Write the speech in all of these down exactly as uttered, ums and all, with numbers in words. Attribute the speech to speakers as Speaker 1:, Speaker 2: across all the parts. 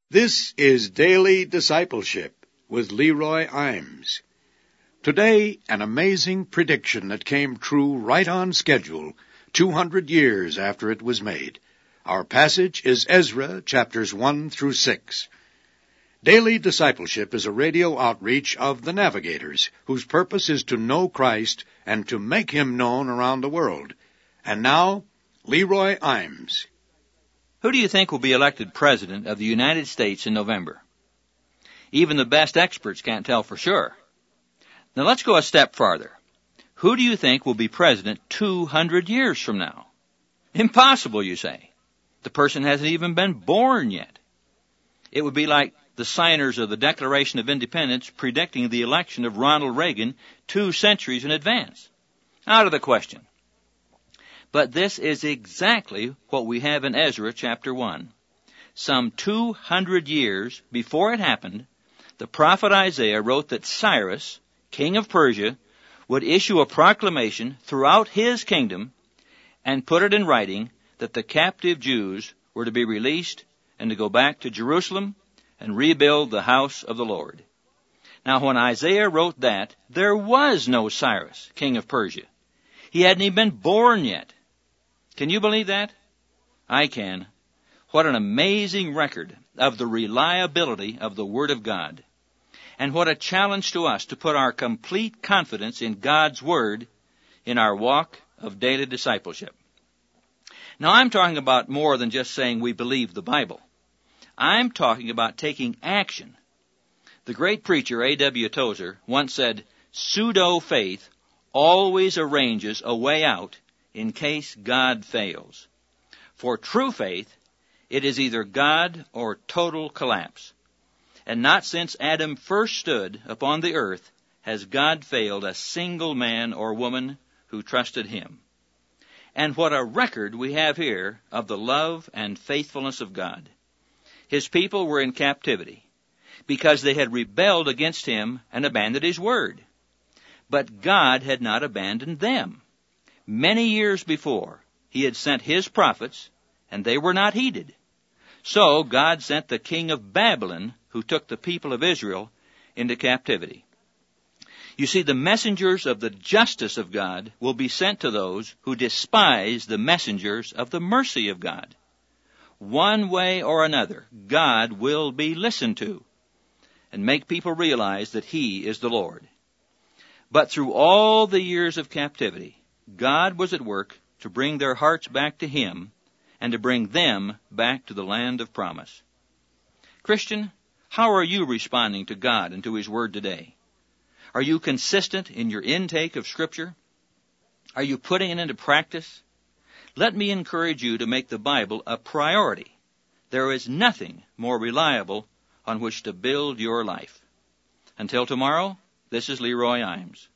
Speaker 1: This is Daily Discipleship with Leroy Imes. Today, an amazing prediction that came true right on schedule, two hundred years after it was made. Our passage is Ezra, chapters one through six. Daily Discipleship is a radio outreach of the Navigators, whose purpose is to know Christ and to make Him known around the world. And now, Leroy Imes.
Speaker 2: Who do you think will be elected President of the United States in November? Even the best experts can't tell for sure. Now let's go a step farther. Who do you think will be President two hundred years from now? Impossible, you say. The person hasn't even been born yet. It would be like the signers of the Declaration of Independence predicting the election of Ronald Reagan two centuries in advance. Out of the question. But this is exactly what we have in Ezra chapter one. Some two hundred years before it happened, the prophet Isaiah wrote that Cyrus, king of Persia, would issue a proclamation throughout his kingdom and put it in writing that the captive Jews were to be released and to go back to Jerusalem and rebuild the house of the Lord. Now, when Isaiah wrote that, there was no Cyrus, king of Persia. He hadn't even been born yet. Can you believe that? I can. What an amazing record of the reliability of the Word of God. And what a challenge to us to put our complete confidence in God's Word in our walk of daily discipleship. Now, I'm talking about more than just saying we believe the Bible. I'm talking about taking action. The great preacher A W Tozer once said, pseudo-faith always arranges a way out in case God fails. For true faith, it is either God or total collapse. And not since Adam first stood upon the earth has God failed a single man or woman who trusted Him. And what a record we have here of the love and faithfulness of God. His people were in captivity because they had rebelled against Him and abandoned His word. But God had not abandoned them. Many years before, He had sent His prophets, and they were not heeded. So God sent the king of Babylon, who took the people of Israel into captivity. You see, the messengers of the justice of God will be sent to those who despise the messengers of the mercy of God. One way or another, God will be listened to and make people realize that He is the Lord. But through all the years of captivity, God was at work to bring their hearts back to Him and to bring them back to the land of promise. Christian, how are you responding to God and to His Word today? Are you consistent in your intake of Scripture? Are you putting it into practice? Let me encourage you to make the Bible a priority. There is nothing more reliable on which to build your life. Until tomorrow, this is Leroy Imes.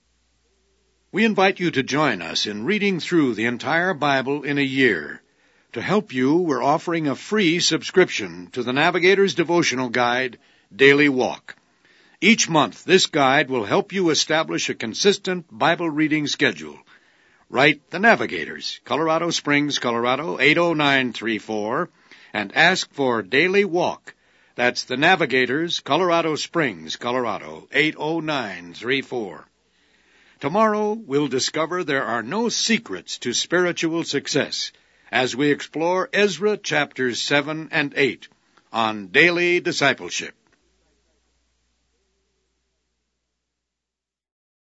Speaker 1: We invite you to join us in reading through the entire Bible in a year. To help you, we're offering a free subscription to the Navigator's devotional guide, Daily Walk. Each month, this guide will help you establish a consistent Bible reading schedule. Write the Navigators, Colorado Springs, Colorado, eight oh nine three four, and ask for Daily Walk. That's the Navigators, Colorado Springs, Colorado, eight oh nine three four. Tomorrow, we'll discover there are no secrets to spiritual success as we explore Ezra chapters seven and eight on Daily Discipleship.